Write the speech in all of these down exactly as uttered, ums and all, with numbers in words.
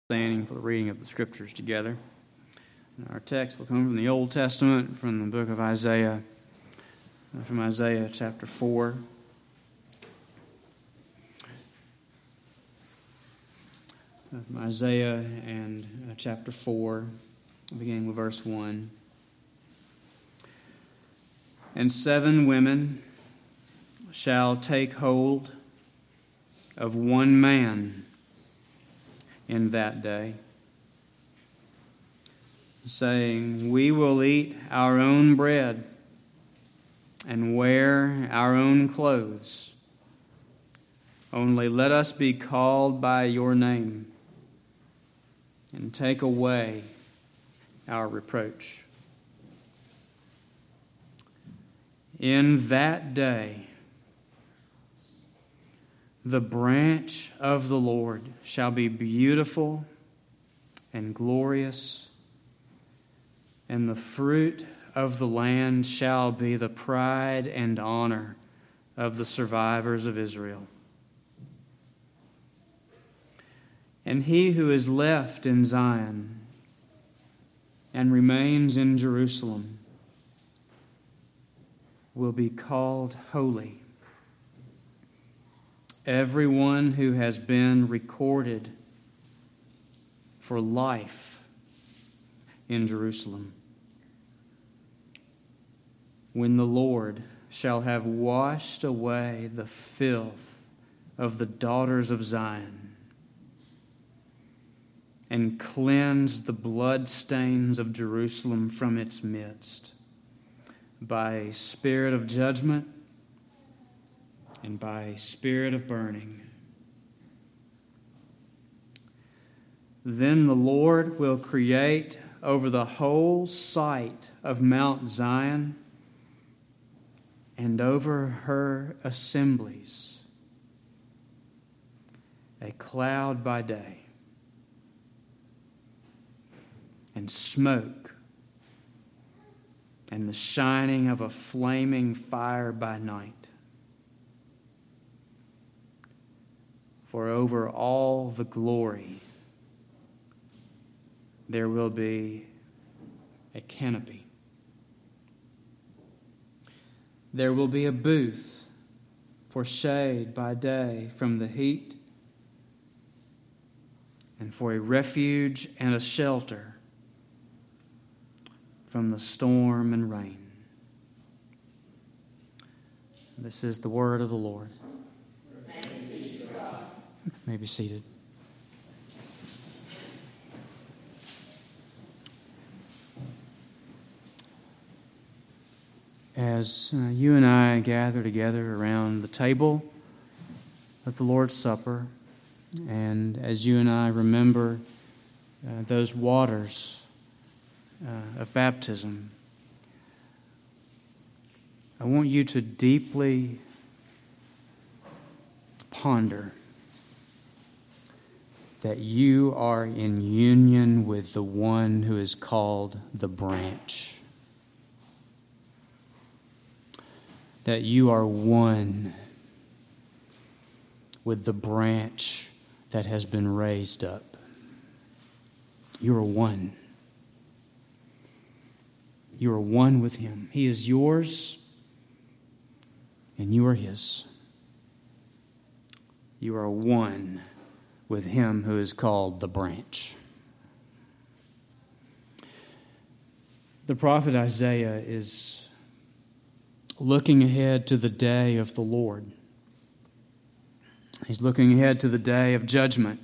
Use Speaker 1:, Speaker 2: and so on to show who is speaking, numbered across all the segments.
Speaker 1: Standing for the reading of the Scriptures together. And our text will come from the Old Testament, from the book of Isaiah, from Isaiah chapter four. From Isaiah and uh, chapter four, beginning with verse one. And seven women shall take hold of one man in that day, saying, we will eat our own bread and wear our own clothes. Only let us be called by your name and take away our reproach. In that day, the branch of the Lord shall be beautiful and glorious, and the fruit of the land shall be the pride and honor of the survivors of Israel. And he who is left in Zion and remains in Jerusalem will be called holy, everyone who has been recorded for life in Jerusalem. When the Lord shall have washed away the filth of the daughters of Zion and cleansed the bloodstains of Jerusalem from its midst by a spirit of judgment and by a spirit of burning. Then the Lord will create over the whole site of Mount Zion and over her assemblies a cloud by day and smoke and the shining of a flaming fire by night. For over all the glory there will be a canopy. There will be a booth for shade by day from the heat, and for a refuge and a shelter from the storm and rain. This is the word of the Lord. You may be seated. As uh, you and I gather together around the table of the Lord's Supper, and as you and I remember uh, those waters uh, of baptism, I want you to deeply ponder that you are in union with the one who is called the branch. That you are one with the branch that has been raised up. You are one. You are one with him. He is yours, and you are his. You are one with him who is called the branch. The prophet Isaiah is looking ahead to the day of the Lord. He's looking ahead to the day of judgment.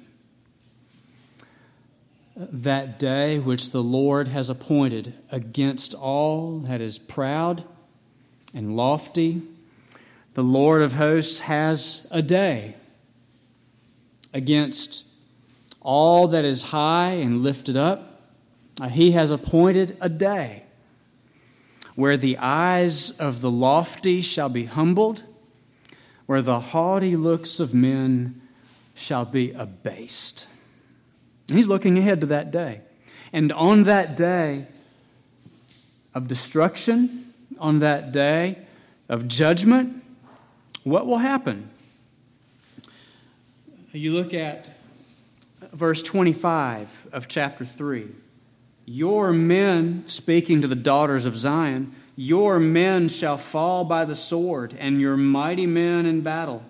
Speaker 1: That day which the Lord has appointed against all that is proud and lofty. The Lord of hosts has a day against all that is high and lifted up. He has appointed a day where the eyes of the lofty shall be humbled, where the haughty looks of men shall be abased. And he's looking ahead to that day. And on that day of destruction, on that day of judgment, what will happen? You look at verse twenty-five of chapter three. Your men, speaking to the daughters of Zion, your men shall fall by the sword, and your mighty men in battle.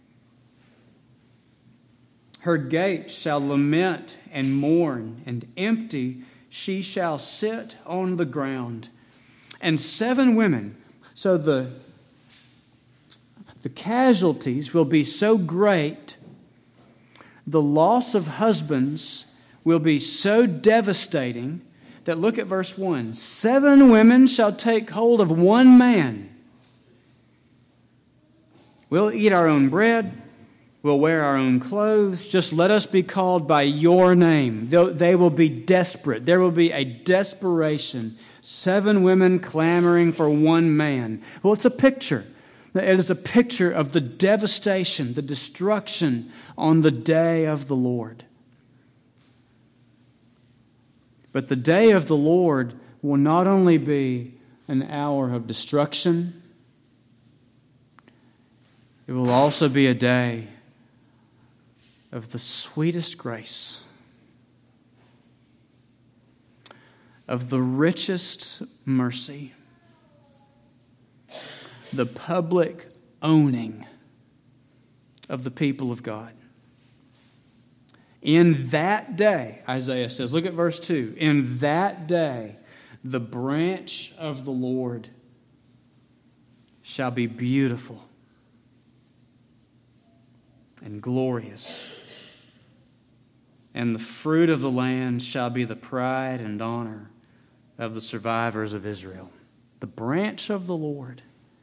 Speaker 1: Her gates shall lament and mourn, and empty she shall sit on the ground. And seven women, so the, the casualties will be so great, the loss of husbands will be so devastating that, look at verse one, seven women shall take hold of one man. We'll eat our own bread. We'll wear our own clothes. Just let us be called by your name. They will be desperate. There will be a desperation. Seven women clamoring for one man. Well, it's a picture. It is a picture of the devastation, the destruction on the day of the Lord. But the day of the Lord will not only be an hour of destruction, it will also be a day of the sweetest grace, of the richest mercy, the public owning of the people of God. In that day, Isaiah says, look at verse two, in that day, the branch of the Lord shall be beautiful and glorious, and the fruit of the land shall be the pride and honor of the survivors of Israel. The branch of the Lord.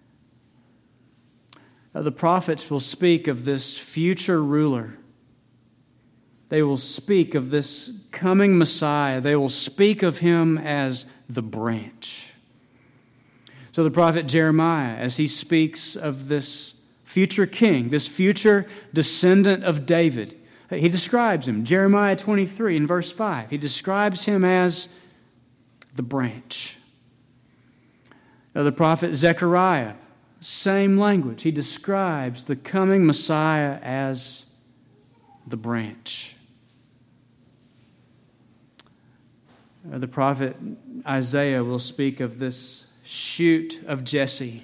Speaker 1: Now, the prophets will speak of this future ruler. They will speak of this coming Messiah. They will speak of him as the branch. So the prophet Jeremiah, as he speaks of this future king, this future descendant of David, he describes him, Jeremiah twenty-three in verse five. He describes him as the branch. Now the prophet Zechariah, same language. He describes the coming Messiah as the branch. The prophet Isaiah will speak of this shoot of Jesse,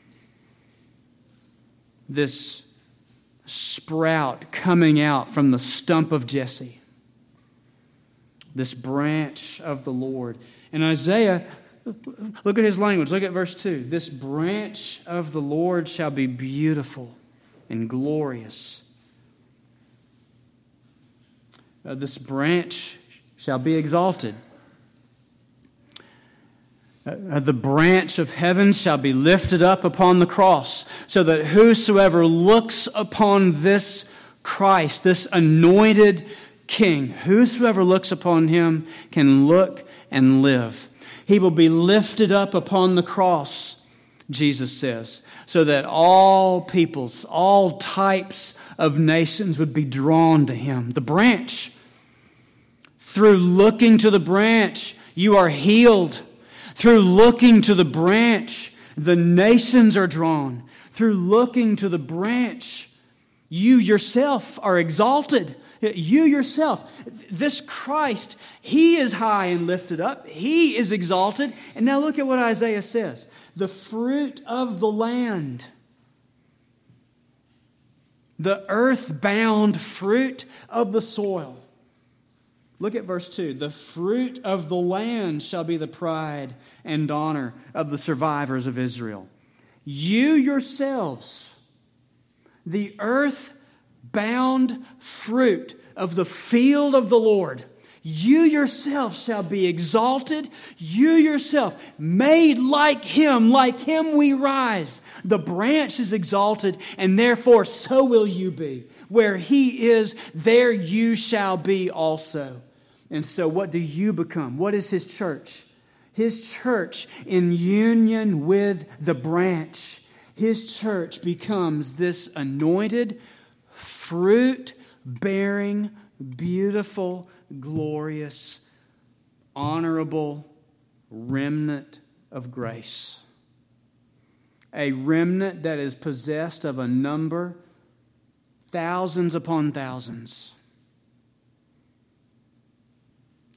Speaker 1: this sprout coming out from the stump of Jesse, this branch of the Lord. And Isaiah, look at his language. Look at verse two. This branch of the Lord shall be beautiful and glorious. Uh, this branch shall be exalted. Uh, the branch of heaven shall be lifted up upon the cross, so that whosoever looks upon this Christ, this anointed King, whosoever looks upon him can look and live. He will be lifted up upon the cross, Jesus says, so that all peoples, all types of nations would be drawn to him. The branch. Through looking to the branch, you are healed. Through looking to the branch, the nations are drawn. Through looking to the branch, you yourself are exalted. You yourself, this Christ, He is high and lifted up. He is exalted. And now look at what Isaiah says. The fruit of the land, the earth-bound fruit of the soil. Look at verse two. The fruit of the land shall be the pride and honor of the survivors of Israel. You yourselves, the earth-bound fruit of the field of the Lord, you yourself shall be exalted. You yourself, made like Him, like Him we rise. The branch is exalted, and therefore so will you be. Where He is, there you shall be also. And so what do you become? What is His church? His church in union with the branch. His church becomes this anointed, fruit-bearing, beautiful, glorious, honorable remnant of grace. A remnant that is possessed of a number, thousands upon thousands.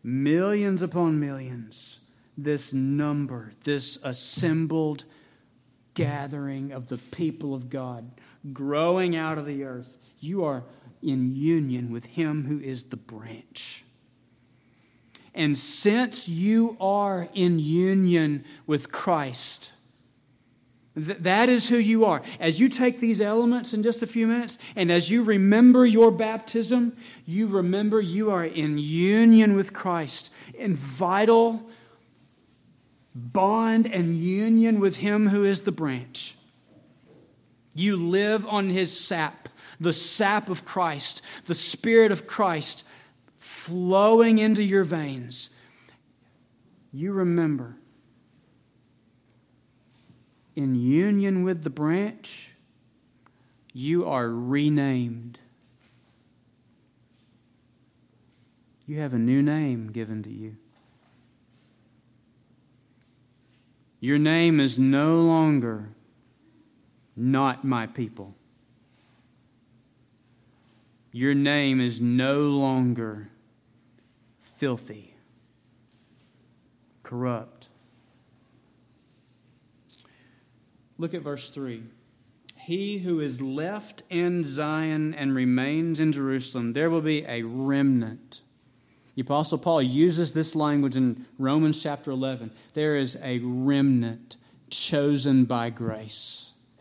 Speaker 1: millions upon millions, this number, this assembled gathering of the people of God, growing out of the earth, you are in union with Him who is the branch. And since you are in union with Christ, th- that is who you are. As you take these elements in just a few minutes, and as you remember your baptism, you remember you are in union with Christ, in vital bond and union with Him who is the branch. You live on His sap, the sap of Christ, the Spirit of Christ flowing into your veins. You remember, in union with the branch, you are renamed. You have a new name given to you. Your name is no longer not my people. Your name is no longer filthy, corrupt. Look at verse three. He who is left in Zion and remains in Jerusalem, there will be a remnant. The Apostle Paul uses this language in Romans chapter eleven. There is a remnant chosen by grace.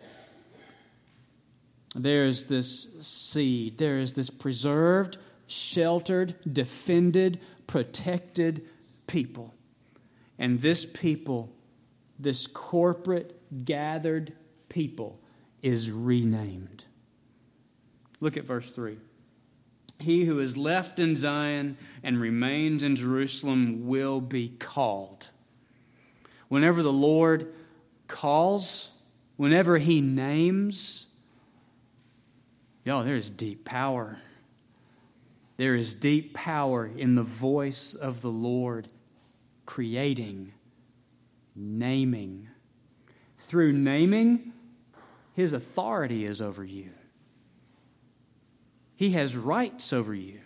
Speaker 1: There is this seed. There is this preserved, sheltered, defended, protected people. And this people, this corporate gathered people, is renamed. Look at verse three. He who is left in Zion and remains in Jerusalem will be called. Whenever the Lord calls, whenever He names, y'all, there's deep power. There is deep power in the voice of the Lord, creating, naming. Through naming, His authority is over you. He has rights over you.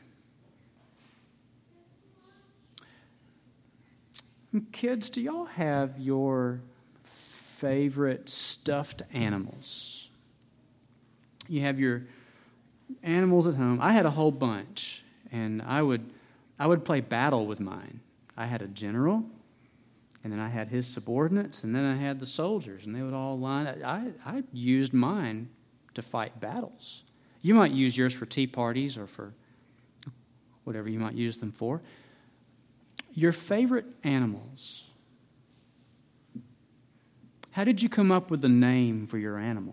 Speaker 1: Kids, do y'all have your favorite stuffed animals? You have your animals at home. I had a whole bunch, and I would I would play battle with mine. I had a general, and then I had his subordinates, and then I had the soldiers, and they would all line up. I, I used mine to fight battles. You might use yours for tea parties or for whatever you might use them for. Your favorite animals. How did you come up with the name for your animal?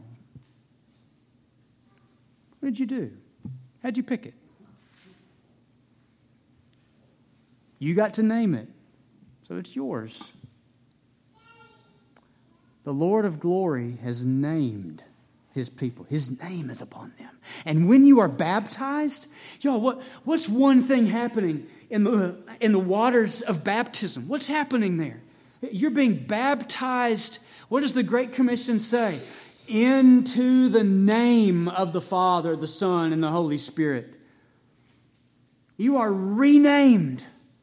Speaker 1: What did you do? How did you pick it? You got to name it, so it's yours. The Lord of glory has named His people. His name is upon them. And when you are baptized, y'all, what, what's one thing happening in the, in the waters of baptism? What's happening there? You're being baptized. What does the Great Commission say? Into the name of the Father, the Son, and the Holy Spirit. You are renamed.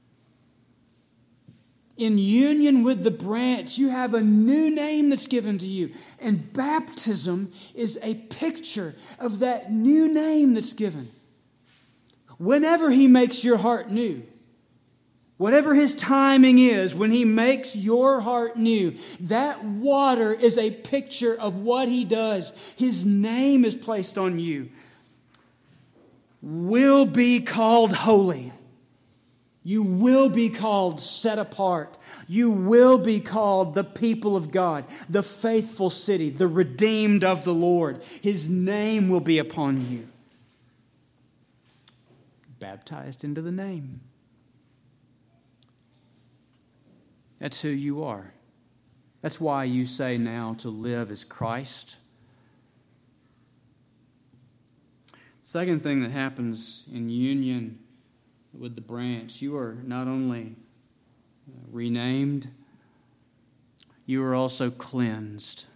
Speaker 1: In union with the branch, you have a new name that's given to you. And baptism is a picture of that new name that's given. Whenever He makes your heart new, whatever His timing is, when He makes your heart new, that water is a picture of what He does. His name is placed on you. Will be called holy. You will be called set apart. You will be called the people of God, the faithful city, the redeemed of the Lord. His name will be upon you. Baptized into the name. That's who you are. That's why you say now to live as Christ. Second thing that happens in union with the branch, you are not only renamed, you are also cleansed.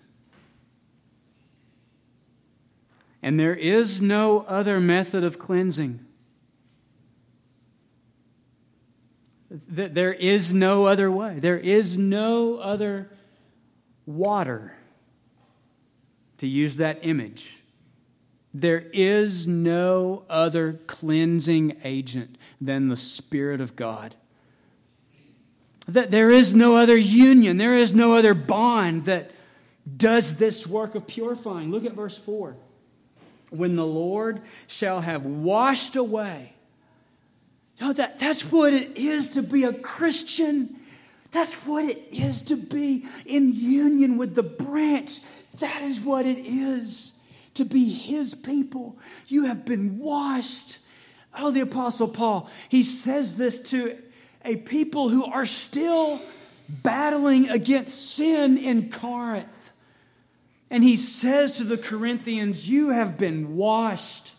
Speaker 1: And there is no other method of cleansing. There is no other way. There is no other water, to use that image. There is no other cleansing agent than the Spirit of God. That there is no other union, there is no other bond that does this work of purifying. Look at verse four. When the Lord shall have washed away. No, that, that's what it is to be a Christian. That's what it is to be in union with the branch. That is what it is to be His people. You have been washed. Oh, the Apostle Paul, he says this to a people who are still battling against sin in Corinth. And he says to the Corinthians, you have been washed.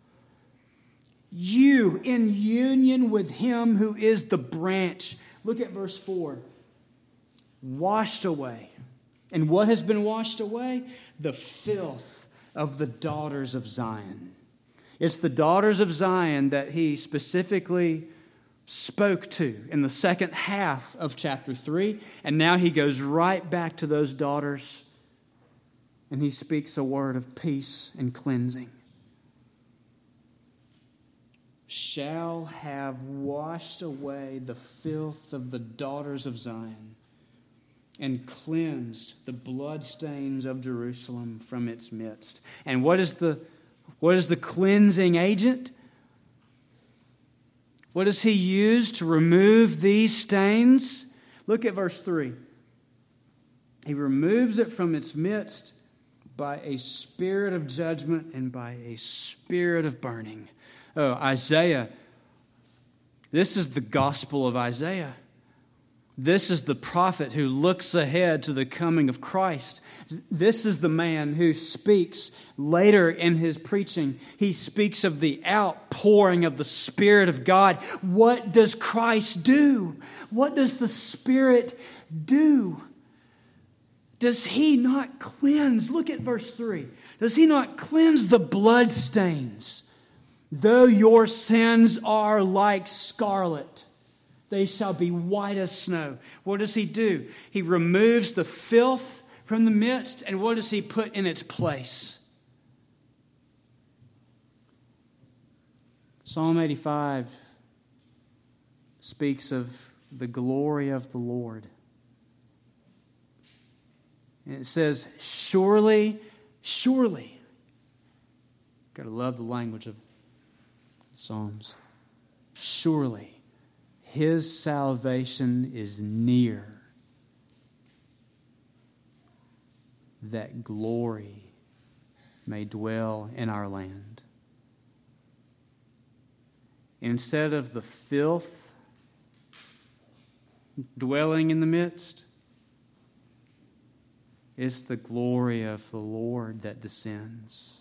Speaker 1: You in union with Him who is the branch. Look at verse four. Washed away. And what has been washed away? The filth of the daughters of Zion. It's the daughters of Zion that he specifically spoke to in the second half of chapter three. And now he goes right back to those daughters. And he speaks a word of peace and cleansing. Shall have washed away the filth of the daughters of Zion and cleansed the bloodstains of Jerusalem from its midst. And what is the, what is the cleansing agent? What does he use to remove these stains? Look at verse three. He removes it from its midst by a spirit of judgment and by a spirit of burning. Oh, Isaiah, this is the gospel of Isaiah. This is the prophet who looks ahead to the coming of Christ. This is the man who speaks later in his preaching. He speaks of the outpouring of the Spirit of God. What does Christ do? What does the Spirit do? Does He not cleanse? Look at verse three. Does He not cleanse the bloodstains? Though your sins are like scarlet, they shall be white as snow. What does He do? He removes the filth from the midst, and what does He put in its place? Psalm eighty-five speaks of the glory of the Lord. And it says, surely, surely. Got to love the language of Psalms. Surely, His salvation is near, that glory may dwell in our land. Instead of the filth dwelling in the midst, it's the glory of the Lord that descends.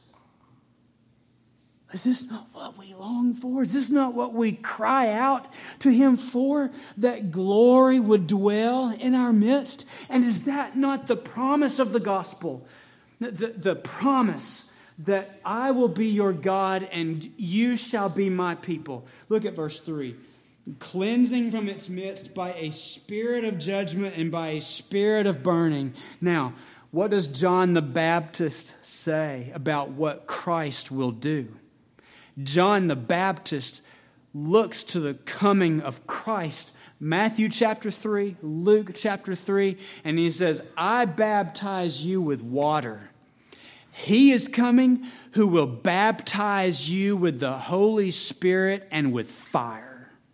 Speaker 1: Is this not what we long for? Is this not what we cry out to Him for? That glory would dwell in our midst? And is that not the promise of the gospel? The, the promise that I will be your God and you shall be my people. Look at verse three. Cleansing from its midst by a spirit of judgment and by a spirit of burning. Now, what does John the Baptist say about what Christ will do? John the Baptist looks to the coming of Christ. Matthew chapter three, Luke chapter three, and he says, I baptize you with water. He is coming who will baptize you with the Holy Spirit and with fire.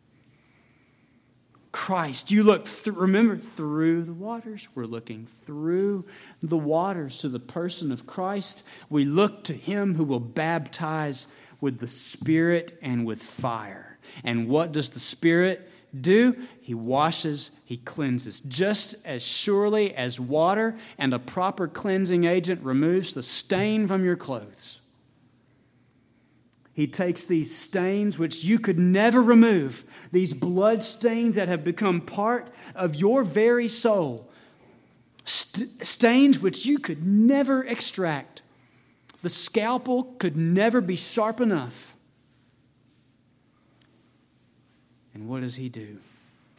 Speaker 1: Christ, you look through, remember, through the waters. We're looking through the waters to the person of Christ. We look to Him who will baptize with the Spirit and with fire. And what does the Spirit do? He washes, He cleanses. Just as surely as water and a proper cleansing agent removes the stain from your clothes, He takes these stains which you could never remove, these blood stains that have become part of your very soul, st- stains which you could never extract. The scalpel could never be sharp enough. And what does He do?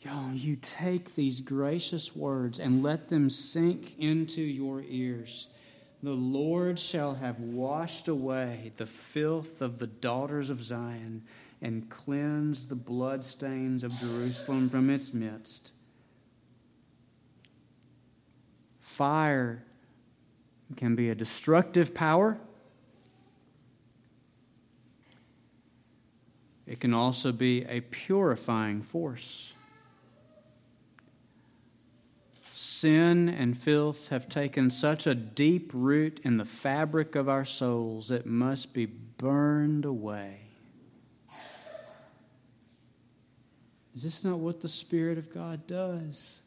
Speaker 1: Oh, you take these gracious words and let them sink into your ears. The Lord shall have washed away the filth of the daughters of Zion and cleansed the bloodstains of Jerusalem from its midst. Fire can be a destructive power. It can also be a purifying force. Sin and filth have taken such a deep root in the fabric of our souls, it must be burned away. Is this not what the Spirit of God does?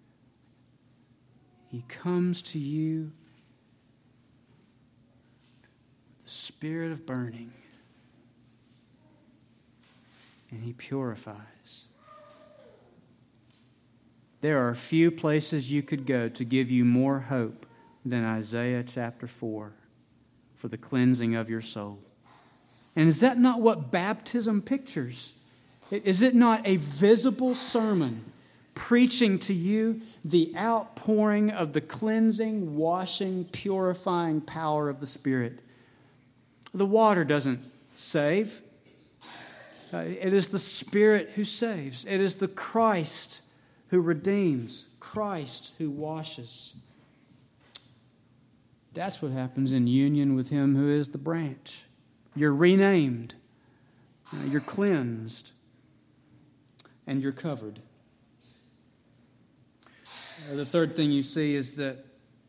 Speaker 1: He comes to you with the spirit of burning, and He purifies. There are few places you could go to give you more hope than Isaiah chapter four for the cleansing of your soul. And is that not what baptism pictures? Is it not a visible sermon preaching to you the outpouring of the cleansing, washing, purifying power of the Spirit? The water doesn't save. Uh, it is the Spirit who saves. It is the Christ who redeems, Christ who washes. That's what happens in union with Him who is the branch. You're renamed, uh, you're cleansed, and you're covered. Uh, the third thing you see is that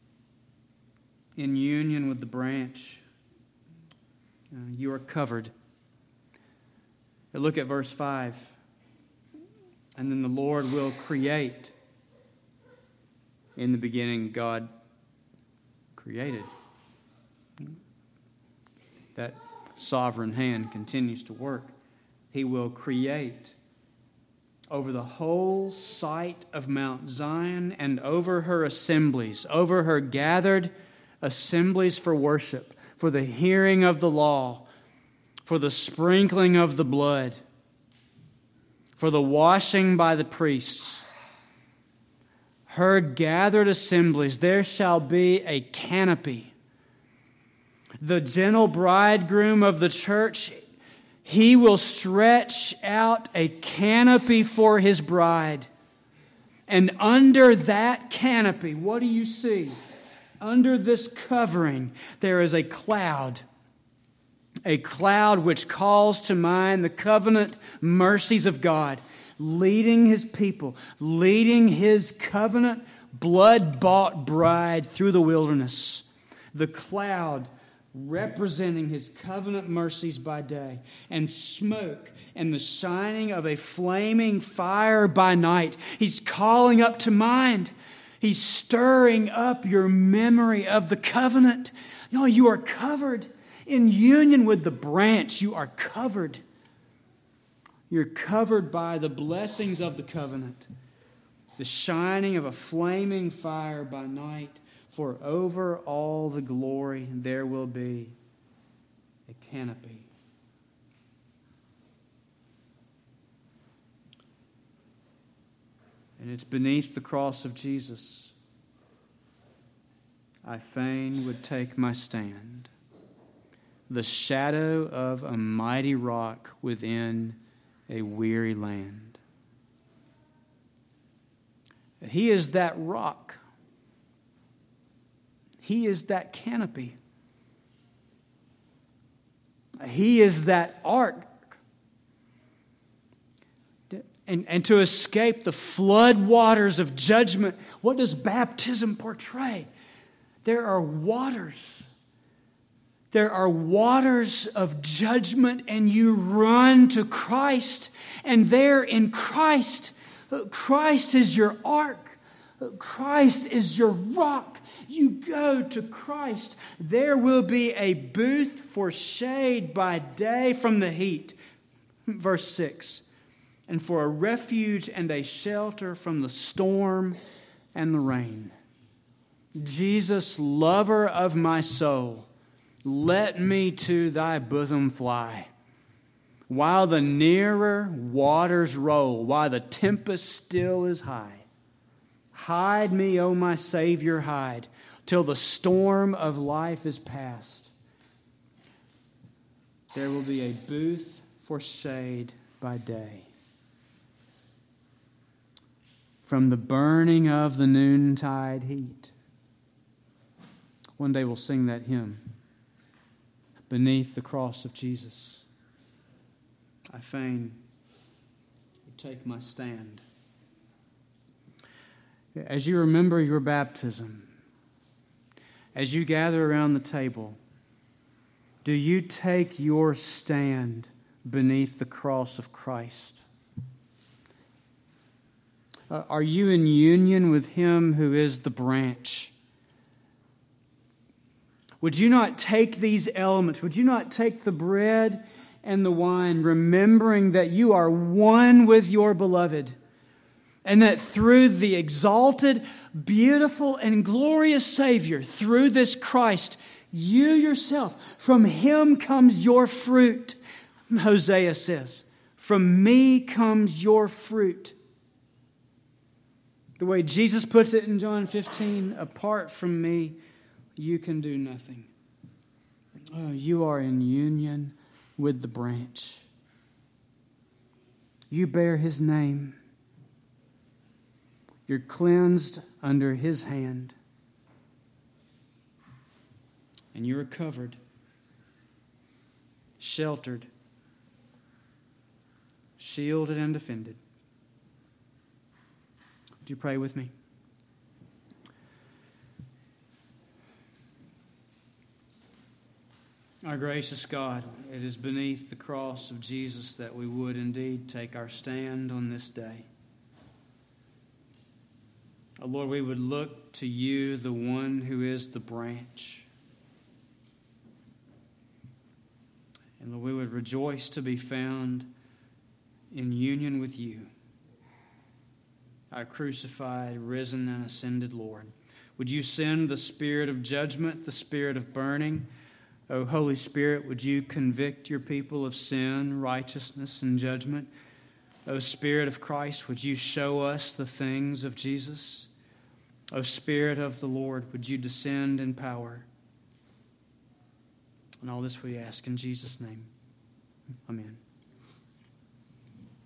Speaker 1: in union with the branch, uh, you are covered. Now look at verse five. And then the Lord will create. In the beginning, God created. That sovereign hand continues to work. He will create over the whole site of Mount Zion and over her assemblies, over her gathered assemblies for worship, for the hearing of the law, for the sprinkling of the blood, for the washing by the priests. Her gathered assemblies, there shall be a canopy. The gentle bridegroom of the church, He will stretch out a canopy for His bride. And under that canopy, what do you see? Under this covering, there is a cloud. A cloud which calls to mind the covenant mercies of God, leading His people, leading His covenant blood-bought bride through the wilderness. The cloud representing His covenant mercies by day, and smoke and the shining of a flaming fire by night. He's calling up to mind. He's stirring up your memory of the covenant. You know, you are covered. In union with the branch, you are covered. You're covered by the blessings of the covenant, the shining of a flaming fire by night, for over all the glory there will be a canopy. And it's beneath the cross of Jesus I fain would take my stand, the shadow of a mighty rock within a weary land. He is that rock. He is that canopy. He is that ark. And, and to escape the flood waters of judgment, what does baptism portray? There are waters. There are waters of judgment, and you run to Christ. And there in Christ, Christ is your ark. Christ is your rock. You go to Christ. There will be a booth for shade by day from the heat. Verse six. And for a refuge and a shelter from the storm and the rain. Jesus, lover of my soul, let me to thy bosom fly. while the nearer waters roll, while the tempest still is high. Hide me, O my Savior, hide, till the storm of life is past. There will be a booth for shade by day. From the burning of the noontide heat. One day we'll sing that hymn, Beneath the Cross of Jesus. I fain would take my stand. As you remember your baptism, as you gather around the table, do you take your stand beneath the cross of Christ? Uh, are you in union with Him who is the branch? Would you not take these elements? Would you not take the bread and the wine, remembering that you are one with your beloved, and that through the exalted, beautiful, and glorious Savior, through this Christ, you yourself, from Him comes your fruit. Hosea says, from me comes your fruit. The way Jesus puts it in John fifteen, apart from me, you can do nothing. Oh, you are in union with the branch. You bear His name. You're cleansed under His hand. And you are covered, sheltered, shielded, and defended. Would you pray with me? Our gracious God, it is beneath the cross of Jesus that we would indeed take our stand on this day. Oh Lord, we would look to You, the one who is the branch. And Lord, we would rejoice to be found in union with You, our crucified, risen, and ascended Lord. Would You send the spirit of judgment, the spirit of burning? O Holy Spirit, would You convict Your people of sin, righteousness, and judgment? O Spirit of Christ, would You show us the things of Jesus? O Spirit of the Lord, would You descend in power? And all this we ask in Jesus' name. Amen.